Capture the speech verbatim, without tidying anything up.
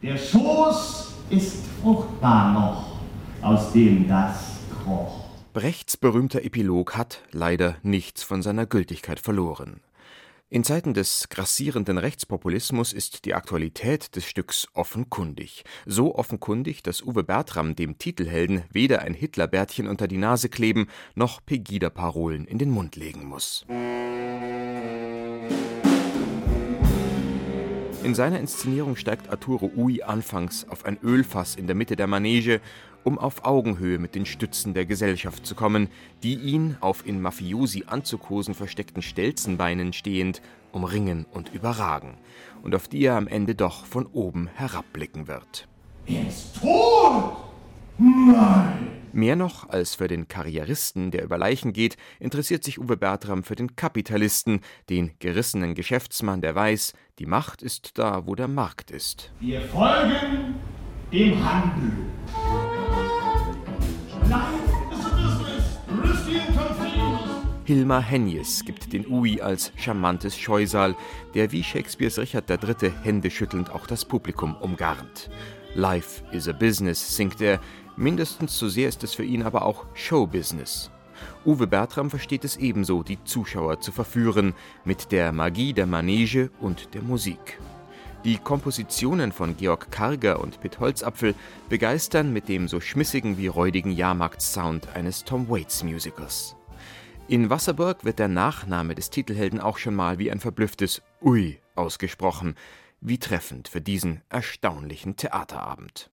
Der Schoß ist fruchtbar noch, aus dem das kroch. Brechts berühmter Epilog hat leider nichts von seiner Gültigkeit verloren. In Zeiten des grassierenden Rechtspopulismus ist die Aktualität des Stücks offenkundig. So offenkundig, dass Uwe Bertram dem Titelhelden weder ein Hitlerbärtchen unter die Nase kleben, noch Pegida-Parolen in den Mund legen muss. In seiner Inszenierung steigt Arturo Ui anfangs auf ein Ölfass in der Mitte der Manege, um auf Augenhöhe mit den Stützen der Gesellschaft zu kommen, die ihn auf in Mafiosi-Anzukosen versteckten Stelzenbeinen stehend umringen und überragen, und auf die er am Ende doch von oben herabblicken wird. Er ist tot! Nein! Mehr noch als für den Karrieristen, der über Leichen geht, interessiert sich Uwe Bertram für den Kapitalisten, den gerissenen Geschäftsmann, der weiß, die Macht ist da, wo der Markt ist. Wir folgen dem Handel. Hilmar Henjes gibt den Ui als charmantes Scheusal, der wie Shakespeares Richard der Dritte händeschüttelnd auch das Publikum umgarnt. Life is a business, singt er, mindestens so sehr ist es für ihn aber auch Showbusiness. Uwe Bertram versteht es ebenso, die Zuschauer zu verführen, mit der Magie der Manege und der Musik. Die Kompositionen von Georg Karger und Pitt Holzapfel begeistern mit dem so schmissigen wie räudigen Jahrmarktsound eines Tom Waits Musicals. In Wasserburg wird der Nachname des Titelhelden auch schon mal wie ein verblüfftes Ui ausgesprochen, wie treffend für diesen erstaunlichen Theaterabend.